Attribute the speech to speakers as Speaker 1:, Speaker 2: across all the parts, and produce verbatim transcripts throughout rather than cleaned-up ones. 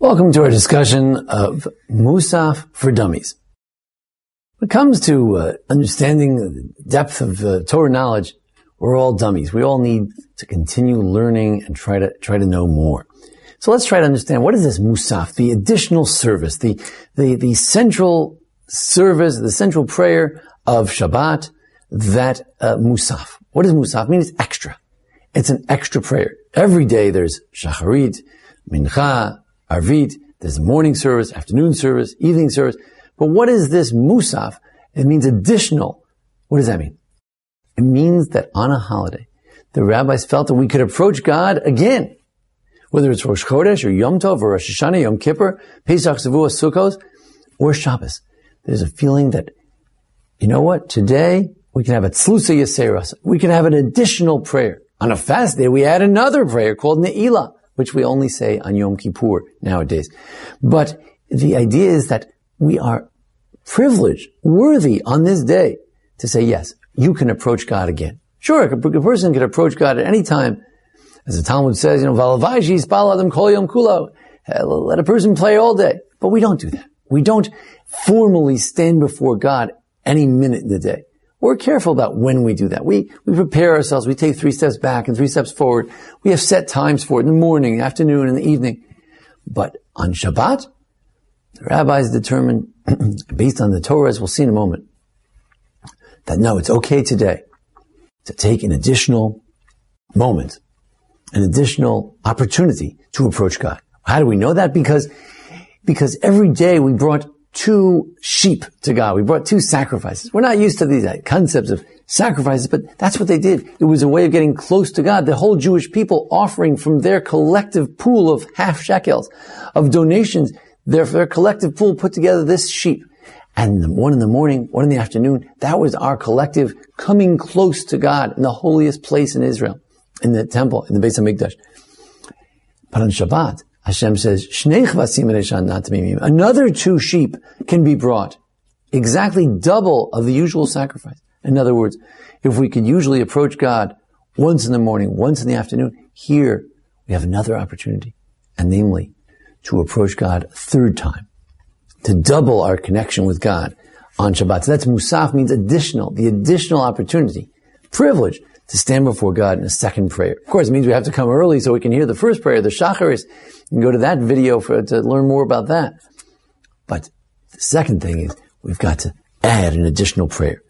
Speaker 1: Welcome to our discussion of Musaf for Dummies. When it comes to uh, understanding the depth of uh, Torah knowledge, we're all dummies. We all need to continue learning and try to try to know more. So let's try to understand, what is this Musaf, the additional service, the the the central service, the central prayer of Shabbat, that uh, Musaf. What does Musaf mean? It's extra. It's an extra prayer. Every day there's Shacharit, Mincha, Arvit, there's a morning service, afternoon service, evening service. But what is this Musaf? It means additional. What does that mean? It means that on a holiday, the rabbis felt that we could approach God again. Whether it's Rosh Chodesh or Yom Tov or Rosh Hashanah, Yom Kippur, Pesach, Shavuot, Sukkot, or Shabbos. There's a feeling that, you know what, today we can have a Tzlusa Yaseras. We can have an additional prayer. On a fast day, we add another prayer called Ne'ilah, which we only say on Yom Kippur nowadays. But the idea is that we are privileged, worthy on this day to say, yes, you can approach God again. Sure, a person can approach God at any time. As the Talmud says, you know, V'alavai she'yispal adam kol yom kulo. Let a person play all day. But we don't do that. We don't formally stand before God any minute in the day. We're careful about when we do that. We, we prepare ourselves. We take three steps back and three steps forward. We have set times for it in the morning, the afternoon, and the evening. But on Shabbat, the rabbis determined, based on the Torah, as we'll see in a moment, that no, it's okay today to take an additional moment, an additional opportunity to approach God. How do we know that? Because, because every day we brought two sheep to God. We brought two sacrifices. We're not used to these concepts of sacrifices, but that's what they did. It was a way of getting close to God. The whole Jewish people offering from their collective pool of half shekels, of donations, their, their collective pool put together this sheep. And one in the morning, one in the afternoon, that was our collective coming close to God in the holiest place in Israel, in the temple, in the Beis HaMikdash. But on Shabbat, Hashem says, Shnei chvasim ereshan not tamimim. Another two sheep can be brought. Exactly double of the usual sacrifice. In other words, if we could usually approach God once in the morning, once in the afternoon, here we have another opportunity. And namely, to approach God a third time. To double our connection with God on Shabbat. So that's Musaf, means additional, the additional opportunity, privilege, to stand before God in a second prayer. Of course, it means we have to come early so we can hear the first prayer, the Shacharis. You can go to that video for, to learn more about that. But the second thing is we've got to add an additional prayer.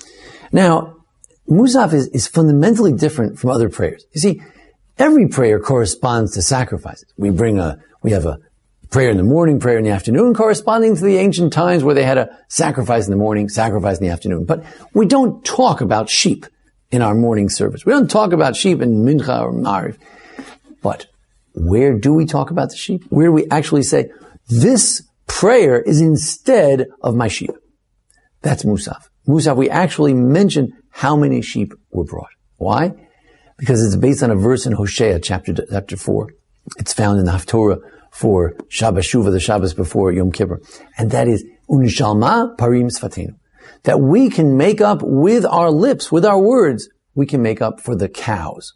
Speaker 1: Now, Musaf is, is fundamentally different from other prayers. You see, every prayer corresponds to sacrifices. We bring a, we have a prayer in the morning, prayer in the afternoon, corresponding to the ancient times where they had a sacrifice in the morning, sacrifice in the afternoon. But we don't talk about sheep in our morning service. We don't talk about sheep in Mincha or Mariv. But where do we talk about the sheep? Where do we actually say, this prayer is instead of my sheep? That's Musaf. Musaf, we actually mention how many sheep were brought. Why? Because it's based on a verse in Hosea chapter, chapter four. It's found in the Haftorah for Shabbat Shuvah, the Shabbos before Yom Kippur. And that is, Unishalma parim sfatenu. That we can make up with our lips, with our words, we can make up for the cows.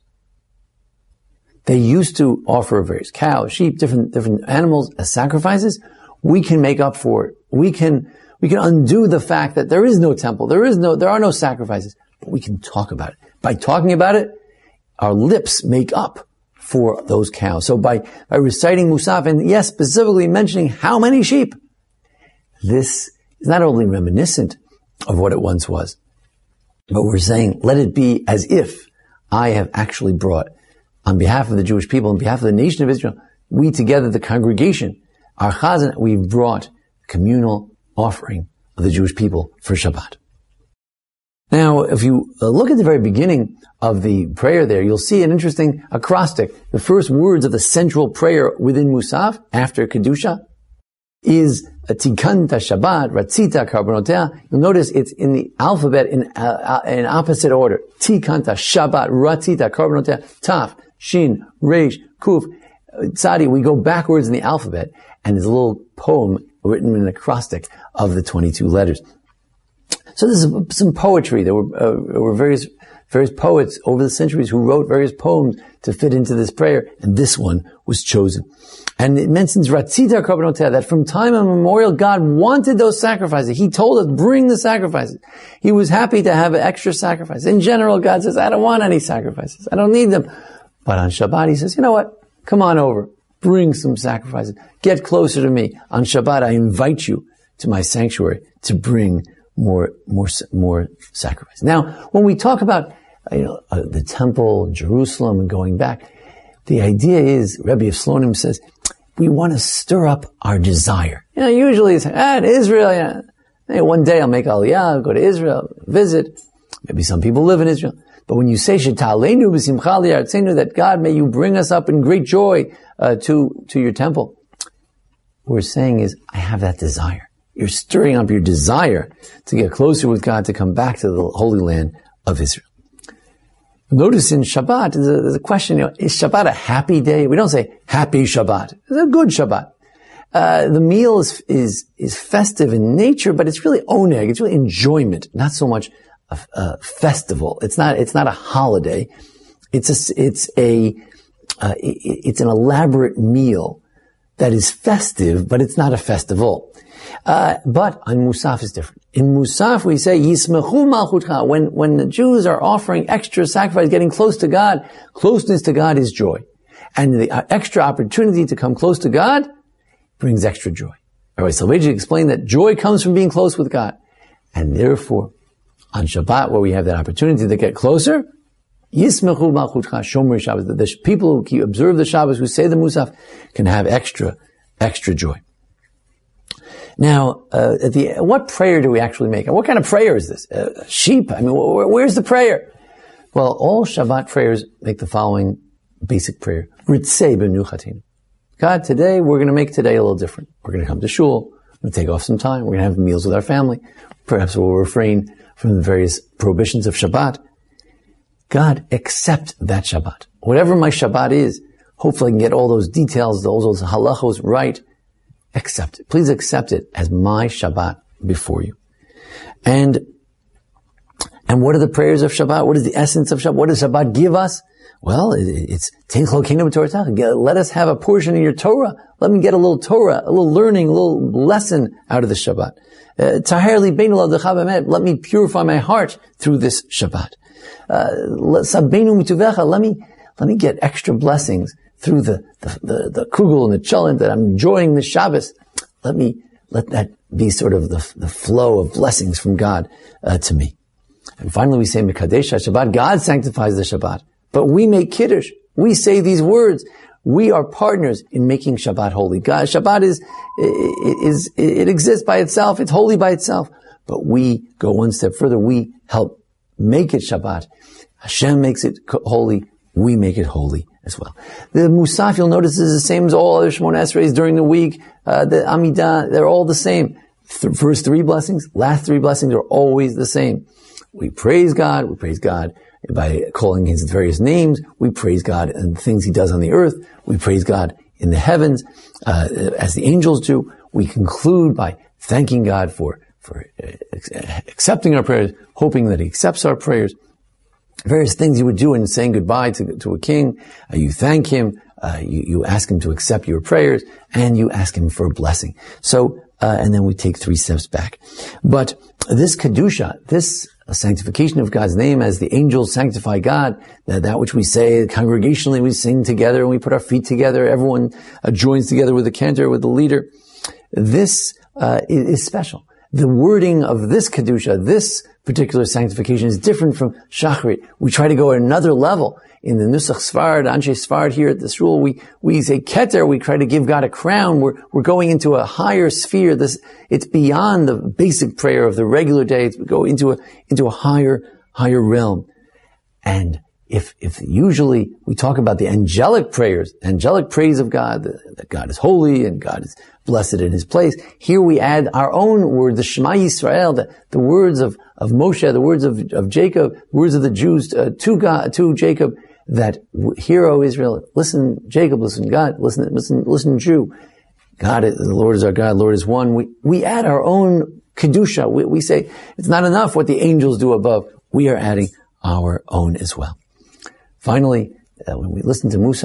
Speaker 1: They used to offer various cows, sheep, different, different animals as sacrifices. We can make up for it. We can, we can undo the fact that there is no temple, there is no, there are no sacrifices, but we can talk about it. By talking about it, our lips make up for those cows. So by, by reciting Musaf, and yes, specifically mentioning how many sheep, this is not only reminiscent of what it once was, but we're saying, let it be as if I have actually brought, on behalf of the Jewish people, on behalf of the nation of Israel, we together, the congregation, our chazan, we've brought communal offering of the Jewish people for Shabbat. Now, if you look at the very beginning of the prayer there, you'll see an interesting acrostic. The first words of the central prayer within Musaf, after Kedusha, is Tikanta Shabbat, Ratzita Karbonotea. You'll notice it's in the alphabet in, uh, in opposite order. Tikanta Shabbat, Ratzita Karbonotea, Taf, Shin, Reish, Kuf, Tzadi. We go backwards in the alphabet, and there's a little poem written in an acrostic of the twenty-two letters. So there's some poetry. There were, uh, there were various, various poets over the centuries who wrote various poems to fit into this prayer, and this one was chosen. And it mentions Ratzita Korbanoteh, that from time immemorial, God wanted those sacrifices. He told us, bring the sacrifices. He was happy to have extra sacrifices. In general, God says, I don't want any sacrifices. I don't need them. But on Shabbat, He says, you know what? Come on over. Bring some sacrifices. Get closer to me. On Shabbat, I invite you to my sanctuary to bring more, more, more sacrifice. Now, when we talk about, you know, uh, the temple, Jerusalem, and going back, the idea is, Rebbe of Slonim says, we want to stir up our desire. You know, usually it's, ah, in Israel, yeah. Hey, one day I'll make Aliyah, go to Israel, visit. Maybe some people live in Israel. But when you say, Shetalenu b'simcha li'artzenu, that God, may you bring us up in great joy, uh, to, to your temple. What we're saying is, I have that desire. You're stirring up your desire to get closer with God, to come back to the Holy Land of Israel. Notice in Shabbat, there's a, there's a question, you know, is Shabbat a happy day? We don't say happy Shabbat. It's a good Shabbat. Uh, the meal is, is, is festive in nature, but it's really oneg. It's really enjoyment, not so much a, a festival. It's not, it's not a holiday. It's a, it's a, uh, it, it's an elaborate meal that is festive, but it's not a festival. Uh, but on Musaf is different. In Musaf we say, Yismechu Malchutcha. When, when the Jews are offering extra sacrifice, getting close to God, closeness to God is joy. And the uh, extra opportunity to come close to God brings extra joy. Rabbi Soloveitchik explained that joy comes from being close with God. And therefore, on Shabbat, where we have that opportunity to get closer, Yismechu Malchutcha Shomer Shabbos. The people who keep, observe the Shabbos, who say the Musaf, can have extra, extra joy. Now, uh, at the, what prayer do we actually make? What kind of prayer is this? Uh, sheep? I mean, wh- where's the prayer? Well, all Shabbat prayers make the following basic prayer. Ritzei b'nu chatinu. God, today, we're going to make today a little different. We're going to come to shul. We're going to take off some time. We're going to have meals with our family. Perhaps we'll refrain from the various prohibitions of Shabbat. God, accept that Shabbat. Whatever my Shabbat is, hopefully I can get all those details, all those halachos right. Accept it. Please accept it as my Shabbat before you. And, and what are the prayers of Shabbat? What is the essence of Shabbat? What does Shabbat give us? Well, it, it's, let us have a portion in your Torah. Let me get a little Torah, a little learning, a little lesson out of the Shabbat. Uh, let me purify my heart through this Shabbat. Uh, let me, let me get extra blessings through the, the, the, the kugel and the cholent that I'm enjoying the Shabbos. Let me, let that be sort of the, the flow of blessings from God, uh, to me. And finally we say, Mekadesh Shabbat, God sanctifies the Shabbat. But we make Kiddush. We say these words. We are partners in making Shabbat holy. God, Shabbat is, is, it exists by itself. It's holy by itself. But we go one step further. We help make it Shabbat. Hashem makes it holy. We make it holy as well. The Musaf, you'll notice, is the same as all other Shemona Esreis during the week. Uh, the Amidah, they're all the same. Th- first three blessings, last three blessings are always the same. We praise God. We praise God by calling His various names. We praise God and the things He does on the earth. We praise God in the heavens, uh, as the angels do. We conclude by thanking God for, for uh, accepting our prayers, hoping that He accepts our prayers. Various things you would do in saying goodbye to, to a king. Uh, you thank him, uh, you, you ask him to accept your prayers, and you ask him for a blessing. So, uh, and then we take three steps back. But this Kedusha, this sanctification of God's name as the angels sanctify God, that, that which we say congregationally, we sing together and we put our feet together, everyone uh, joins together with the cantor, with the leader. This uh, is, is special. The wording of this Kedusha, this particular sanctification, is different from Shachrit. We try to go at another level. In the Nusach Sfard, Anshe Sfard here at this rule, we, we say Keter, we try to give God a crown. We're, we're going into a higher sphere. This, it's beyond the basic prayer of the regular day. It's, we go into a, into a higher, higher realm. And if, if usually we talk about the angelic prayers, angelic praise of God, that God is holy and God is blessed in His place, here we add our own word, the Shema Yisrael, the, the words of, of Moshe, the words of, of Jacob, words of the Jews uh, to God, to Jacob, that hear, O Israel, listen, Jacob, listen, God, listen, listen, listen, Jew. God, the Lord is our God, Lord is one. We, we add our own Kedusha. We, we say it's not enough what the angels do above. We are adding our own as well. Finally, uh, when we listen to Musaf,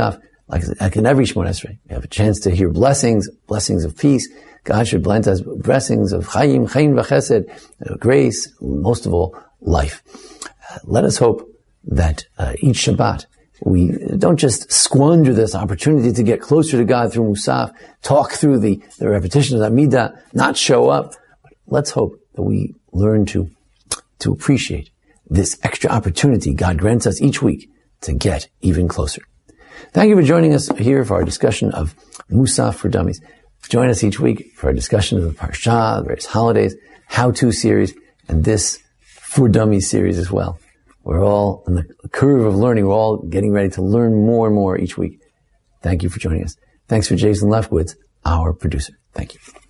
Speaker 1: like, like in every Shemona Esrei, we have a chance to hear blessings, blessings of peace. God should bless us with blessings of Chaim, Chaim v'Chesed, grace, most of all, life. Uh, let us hope that uh, each Shabbat we don't just squander this opportunity to get closer to God through Musaf, talk through the, the repetition of Amidah, not show up. But let's hope that we learn to, to appreciate this extra opportunity God grants us each week to get even closer. Thank you for joining us here for our discussion of Musaf for Dummies. Join us each week for our discussion of the Parsha, the various holidays, how-to series, and this For Dummies series as well. We're all on the curve of learning. We're all getting ready to learn more and more each week. Thank you for joining us. Thanks for Jason Lefkowitz, our producer. Thank you.